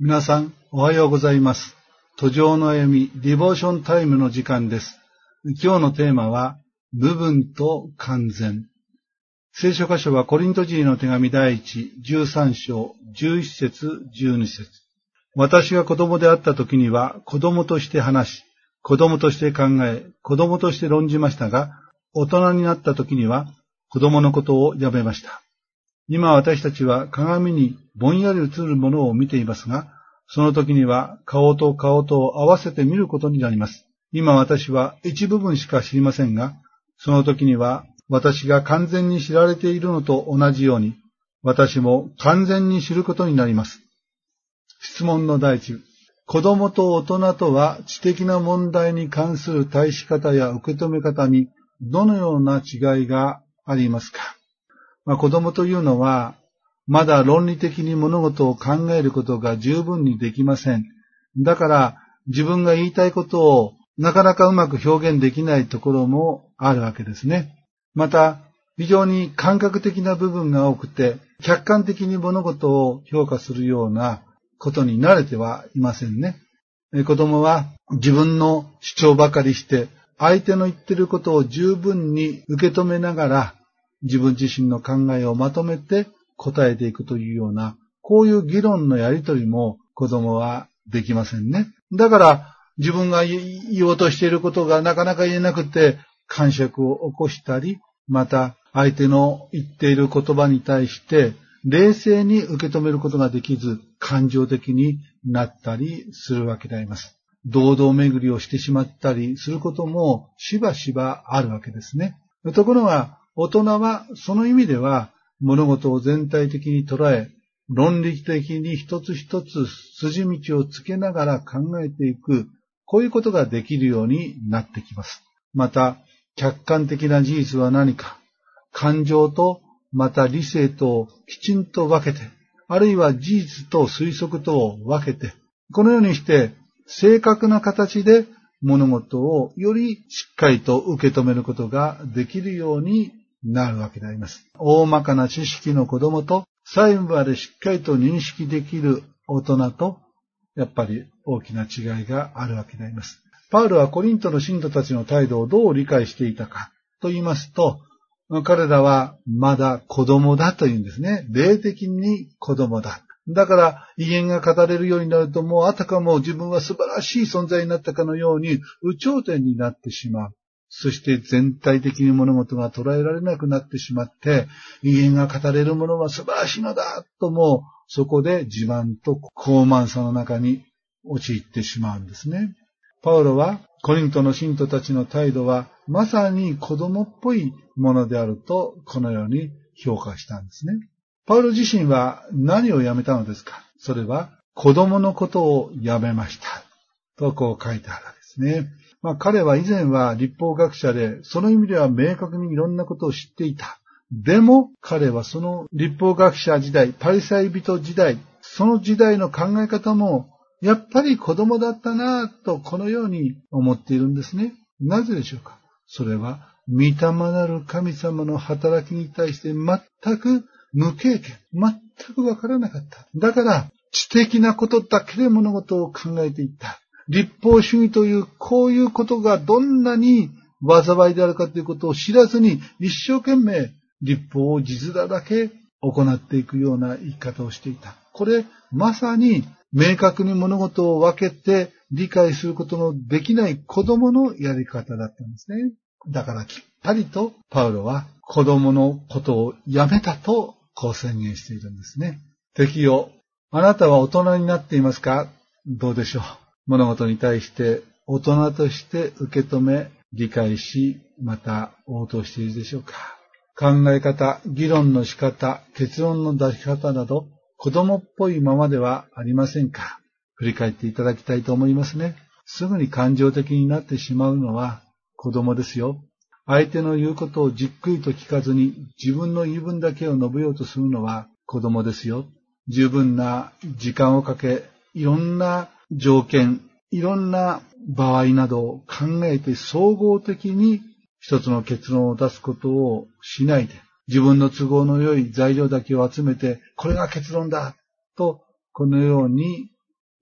皆さん、おはようございます。途上の歩み、ディボーションタイムの時間です。今日のテーマは、部分と完全。聖書箇所はコリント人への手紙第13章、11節、12節。私が子供であった時には、子供として話し、子供として考え、子供として論じましたが、大人になった時には、子供のことをやめました。今私たちは鏡にぼんやり映るものを見ていますが、その時には顔と顔とを合わせて見ることになります。今私は一部分しか知りませんが、その時には私が完全に知られているのと同じように、私も完全に知ることになります。質問の第一。子供と大人とは知的な問題に関する対し方や受け止め方にどのような違いがありますか？子供というのは、まだ論理的に物事を考えることが十分にできません。だから自分が言いたいことをなかなかうまく表現できないところもあるわけですね。また、非常に感覚的な部分が多くて、客観的に物事を評価するようなことに慣れてはいませんね。子供は自分の主張ばかりして、相手の言っていることを十分に受け止めながら、自分自身の考えをまとめて答えていくというような、こういう議論のやりとりも子供はできませんね。だから自分が言おうとしていることがなかなか言えなくて癇癪を起こしたり、また相手の言っている言葉に対して冷静に受け止めることができず、感情的になったりするわけであります。堂々巡りをしてしまったりすることもしばしばあるわけですね。ところが大人はその意味では物事を全体的に捉え、論理的に一つ一つ筋道をつけながら考えていく、こういうことができるようになってきます。また、客観的な事実は何か、感情とまた理性とをきちんと分けて、あるいは事実と推測とを分けて、このようにして正確な形で物事をよりしっかりと受け止めることができるようになるわけであります。大まかな知識の子供と細部までしっかりと認識できる大人と、やっぱり大きな違いがあるわけであります。パウロはコリントの信徒たちの態度をどう理解していたかと言いますと、彼らはまだ子供だというんですね。霊的に子供だ。だから威厳が語れるようになると、もうあたかも自分は素晴らしい存在になったかのように有頂天になってしまう。そして全体的に物事が捉えられなくなってしまって、威厳が語れるものは素晴らしいのだと、もうそこで自慢と高慢さの中に陥ってしまうんですね。パウロはコリントの信徒たちの態度はまさに子供っぽいものであると、このように評価したんですね。パウロ自身は何をやめたのですか？それは子供のことをやめましたとこう書いてあるわけですね。彼は以前は律法学者で、その意味では明確にいろんなことを知っていた。でも彼はその律法学者時代、パリサイ人時代、その時代の考え方もやっぱり子供だったなぁと、このように思っているんですね。なぜでしょうか？それは御霊なる神様の働きに対して全く無経験、全くわからなかった。だから知的なことだけで物事を考えていった。律法主義というこういうことがどんなに災いであるかということを知らずに、一生懸命律法を字面だけ行っていくような言い方をしていた。これまさに明確に物事を分けて理解することのできない子供のやり方だったんですね。だからきっぱりとパウロは子供のことをやめたとこう宣言しているんですね。敵よ、あなたは大人になっていますか？どうでしょう。物事に対して大人として受け止め、理解し、また応答しているでしょうか。考え方、議論の仕方、結論の出し方など、子供っぽいままではありませんか？振り返っていただきたいと思いますね。すぐに感情的になってしまうのは子供ですよ。相手の言うことをじっくりと聞かずに自分の言い分だけを述べようとするのは子供ですよ。十分な時間をかけ、いろんな条件、いろんな場合などを考えて総合的に一つの結論を出すことをしないで、自分の都合の良い材料だけを集めて、これが結論だと、このように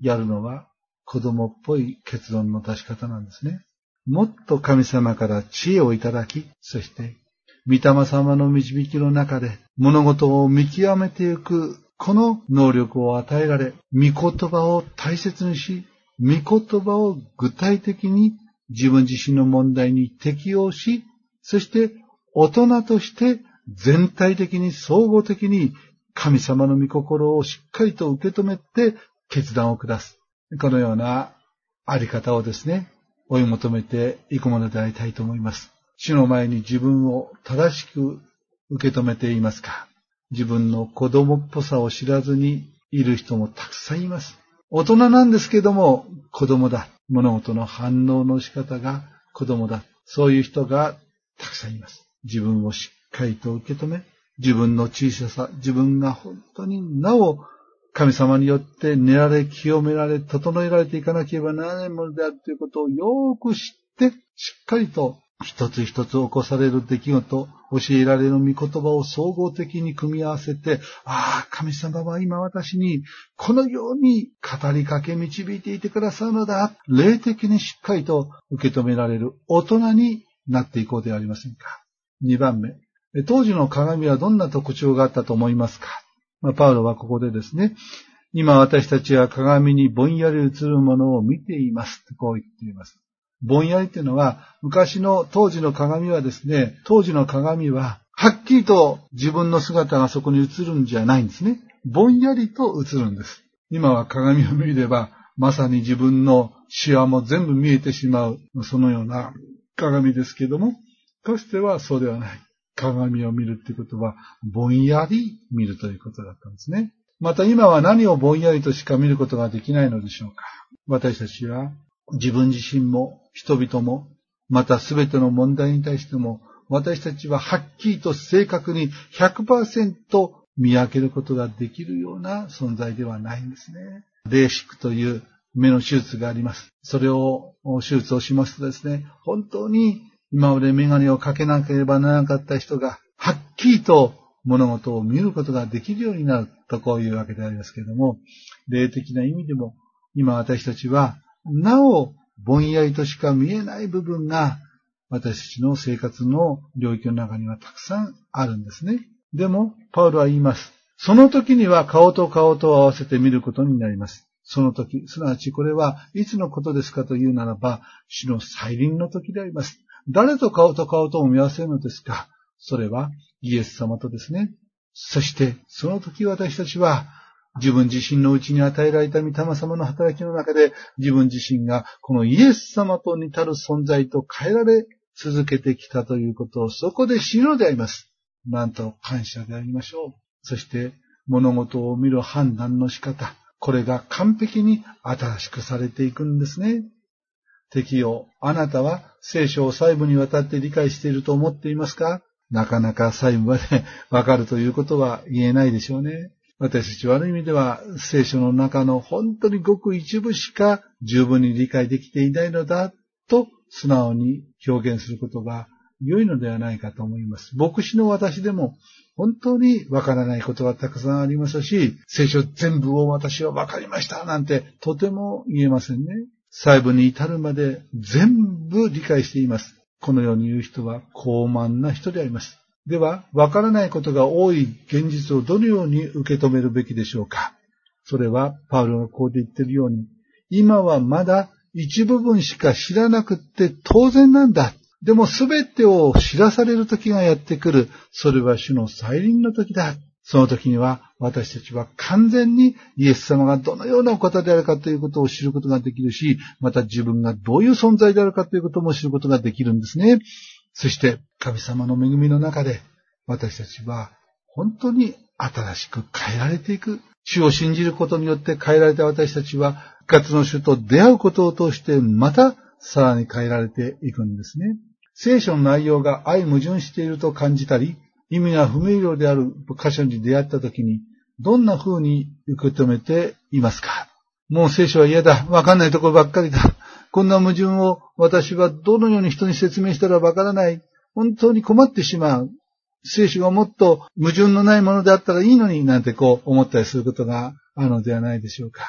やるのは子供っぽい結論の出し方なんですね。もっと神様から知恵をいただき、そして御霊様の導きの中で物事を見極めていくこの能力を与えられ、御言葉を大切にし、御言葉を具体的に自分自身の問題に適応し、そして大人として全体的に総合的に神様の御心をしっかりと受け止めて決断を下す。このようなあり方をですね、追い求めていくものでありたいと思います。主の前に自分を正しく受け止めていますか？自分の子供っぽさを知らずにいる人もたくさんいます。大人なんですけども子供だ。物事の反応の仕方が子供だ。そういう人がたくさんいます。自分をしっかりと受け止め、自分の小ささ、自分が本当になお神様によって練られ、清められ、整えられていかなければならないものであるということをよく知って、しっかりと一つ一つ起こされる出来事、教えられる御言葉を総合的に組み合わせて、神様は今私にこのように語りかけ導いていてくださるのだ。霊的にしっかりと受け止められる大人になっていこうではありませんか。2番目。当時の鏡はどんな特徴があったと思いますか？パウロはここでですね、今私たちは鏡にぼんやり映るものを見ています。こう言っています。ぼんやりというのは、当時の鏡はですね、はっきりと自分の姿がそこに映るんじゃないんですね。ぼんやりと映るんです。今は鏡を見れば、まさに自分のシワも全部見えてしまう、そのような鏡ですけども、かつてはそうではない。鏡を見るっていうことは、ぼんやり見るということだったんですね。また今は何をぼんやりとしか見ることができないのでしょうか。私たちは自分自身も人々も、またすべての問題に対しても、私たちははっきりと正確に 100% 見分けることができるような存在ではないんですね。レーシックという目の手術があります。それを手術をしますとですね、本当に今まで眼鏡をかけなければならなかった人が、はっきりと物事を見ることができるようになるとこういうわけでありますけれども、霊的な意味でも、今私たちは、なおぼんやりとしか見えない部分が、私たちの生活の領域の中にはたくさんあるんですね。でも、パウロは言います。その時には顔と顔と合わせて見ることになります。その時、すなわちこれはいつのことですかというならば、主の再臨の時であります。誰と顔と顔とを見合わせるのですか？それはイエス様とですね。そしてその時私たちは自分自身のうちに与えられた御霊様の働きの中で自分自身がこのイエス様と似たる存在と変えられ続けてきたということをそこで知るのであります。なんと感謝でありましょう。そして物事を見る判断の仕方、これが完璧に新しくされていくんですね。敵よ、あなたは聖書を細部にわたって理解していると思っていますか？なかなか細部までわかるということは言えないでしょうね。私たちはある意味では聖書の中の本当にごく一部しか十分に理解できていないのだと素直に表現することが良いのではないかと思います。牧師の私でも本当にわからないことがたくさんありますし、聖書全部を私はわかりましたなんてとても言えませんね。細部に至るまで全部理解しています。このように言う人は高慢な人であります。では、わからないことが多い現実をどのように受け止めるべきでしょうか。それは、パウロがこうで言っているように、今はまだ一部分しか知らなくって当然なんだ。でもすべてを知らされる時がやってくる。それは主の再臨の時だ。その時には私たちは完全にイエス様がどのようなお方であるかということを知ることができるし、また自分がどういう存在であるかということも知ることができるんですね。そして神様の恵みの中で私たちは本当に新しく変えられていく。主を信じることによって変えられた私たちは復活の主と出会うことを通してまたさらに変えられていくんですね。聖書の内容が相矛盾していると感じたり、意味が不明瞭である箇所に出会ったときに、どんな風に受け止めていますか？もう聖書は嫌だ。わかんないところばっかりだ。こんな矛盾を私はどのように人に説明したらわからない。本当に困ってしまう。聖書がもっと矛盾のないものであったらいいのになんて思ったりすることがあるのではないでしょうか。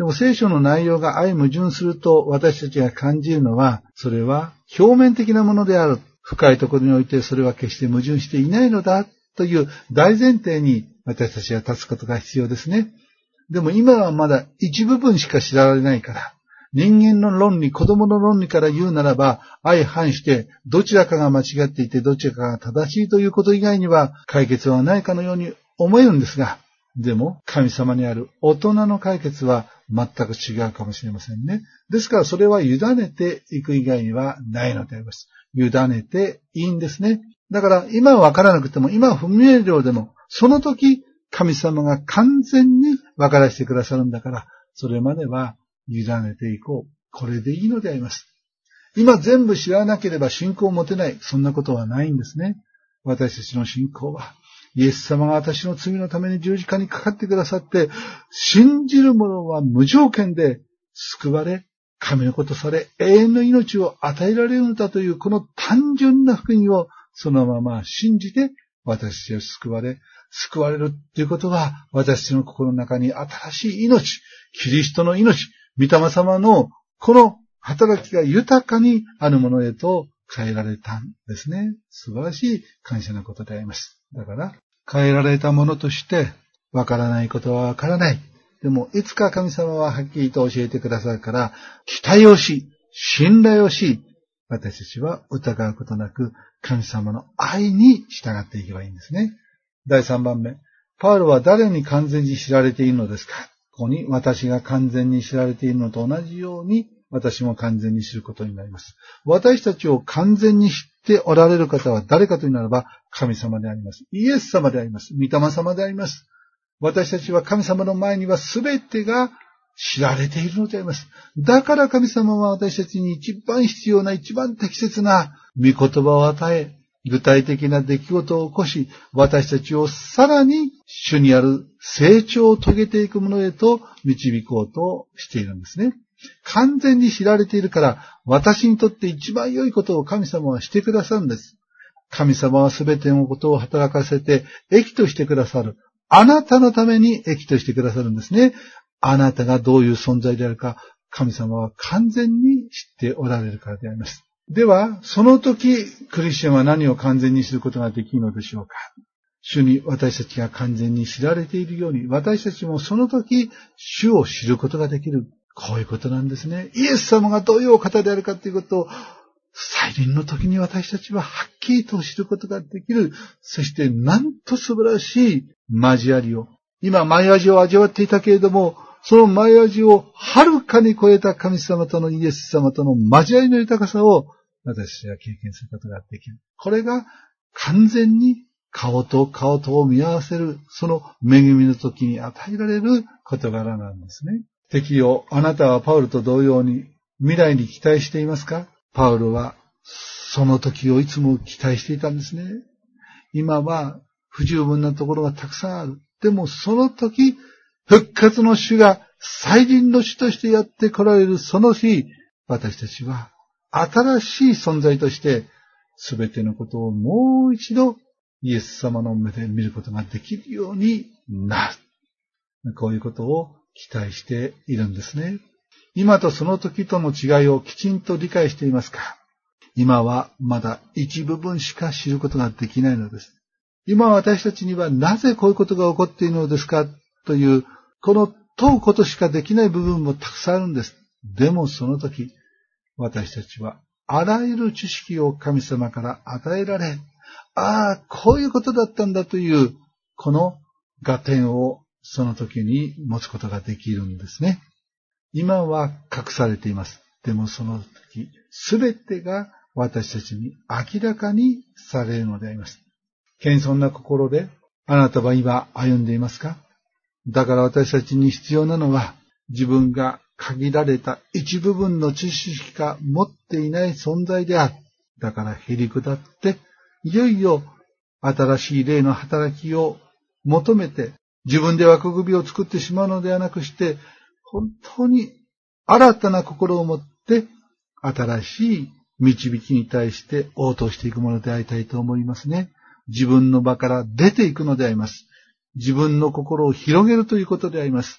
でも聖書の内容が相矛盾すると私たちが感じるのは、それは表面的なものである。深いところにおいてそれは決して矛盾していないのだという大前提に私たちが立つことが必要ですね。でも今はまだ一部分しか知られないから、人間の論理、子供の論理から言うならば、相反してどちらかが間違っていてどちらかが正しいということ以外には解決はないかのように思えるんですが、でも神様にある大人の解決は全く違うかもしれませんね。ですからそれは委ねていく以外にはないのであります。委ねていいんですね。だから今は分からなくても、今は不明瞭でも、その時神様が完全に分からせてくださるんだから、それまでは委ねていこう。これでいいのであります。今全部知らなければ信仰を持てない。そんなことはないんですね。私たちの信仰は、イエス様が私の罪のために十字架にかかってくださって、信じる者は無条件で救われ、神の子とされ、永遠の命を与えられるのだという、この単純な福音をそのまま信じて、私たちは救われるということは、私たちの心の中に新しい命、キリストの命、御霊様のこの働きが豊かにあるものへと変えられたんですね。素晴らしい感謝なことであります。だから、変えられたものとして、わからないことはわからない。でも、いつか神様ははっきりと教えてくださるから、期待をし、信頼をし、私たちは疑うことなく、神様の愛に従っていけばいいんですね。第3番目。パウロは誰に完全に知られているのですか？ここに、私が完全に知られているのと同じように、私も完全に知ることになります。私たちを完全に知っておられる方は誰かというならば、神様であります。イエス様であります。御霊様であります。私たちは神様の前には全てが知られているのであります。だから神様は私たちに一番必要な、一番適切な御言葉を与え、具体的な出来事を起こし、私たちをさらに主にある成長を遂げていくものへと導こうとしているんですね。完全に知られているから、私にとって一番良いことを神様はしてくださるんです。神様はすべてのことを働かせて益としてくださる。あなたのために益としてくださるんですね。あなたがどういう存在であるか、神様は完全に知っておられるからであります。では、その時、クリスチャンは何を完全に知ることができるのでしょうか。主に私たちが完全に知られているように、私たちもその時、主を知ることができる。こういうことなんですね。イエス様がどういうお方であるかということを、再臨の時に私たちははっきりと知ることができる。そしてなんと素晴らしい交わりを。今、前味を味わっていたけれども、その前味をはるかに超えた神様とのイエス様との交わりの豊かさを私たちは経験することができる。これが完全に顔と顔とを見合わせる、その恵みの時に与えられる事柄なんですね。敵よ、あなたはパウロと同様に未来に期待していますか？パウロはその時をいつも期待していたんですね。今は不十分なところがたくさんある。でもその時、復活の主が再臨の主としてやって来られるその日、私たちは新しい存在として全てのことをもう一度イエス様の目で見ることができるようになる。こういうことを期待しているんですね。今とその時との違いをきちんと理解していますか？今はまだ一部分しか知ることができないのです。今私たちにはなぜこういうことが起こっているのですかという、この問うことしかできない部分もたくさんあるんです。でもその時、私たちはあらゆる知識を神様から与えられ、ああ、こういうことだったんだという、この合点をその時に持つことができるんですね。今は隠されています。でもその時、すべてが私たちに明らかにされるのであります。謙遜な心であなたは今歩んでいますか？だから私たちに必要なのは、自分が限られた一部分の知識しか持っていない存在である。だからへり下って、いよいよ新しい霊の働きを求めて、自分で枠組みを作ってしまうのではなくして、本当に新たな心を持って、新しい導きに対して応答していくものでありたいと思いますね。自分の場から出ていくのであります。自分の心を広げるということであります。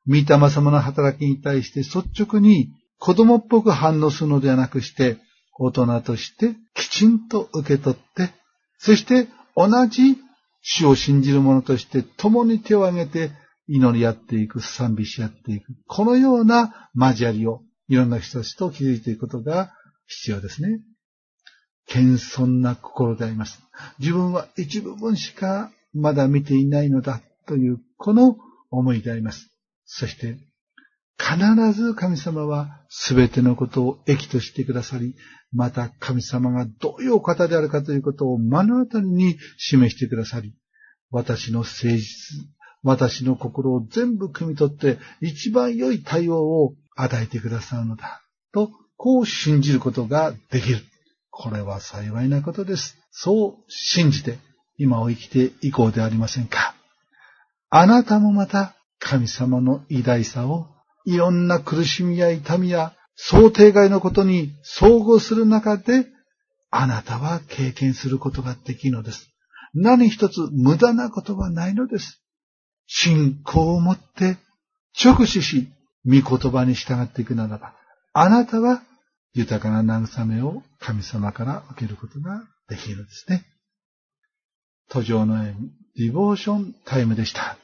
御霊様の働きに対して率直に子供っぽく反応するのではなくして、大人としてきちんと受け取って、そして同じ主を信じる者として共に手を挙げて祈り合っていく、賛美し合っていく。このような交わりをいろんな人たちと築いていくことが必要ですね。謙遜な心であります。自分は一部分しかまだ見ていないのだというこの思いであります。そして必ず神様はすべてのことを益としてくださり、また神様がどういうお方であるかということを目の当たりに示してくださり、私の誠実、私の心を全部汲み取って一番良い対応を与えてくださるのだと、こう信じることができる。これは幸いなことです。そう信じて今を生きていこうではありませんか。あなたもまた神様の偉大さをいろんな苦しみや痛みや想定外のことに遭遇する中であなたは経験することができるのです。何一つ無駄なことはないのです。信仰を持って直視し、御言葉に従っていくならば、あなたは豊かな慰めを神様から受けることができるのですね。途上のディボーションタイムでした。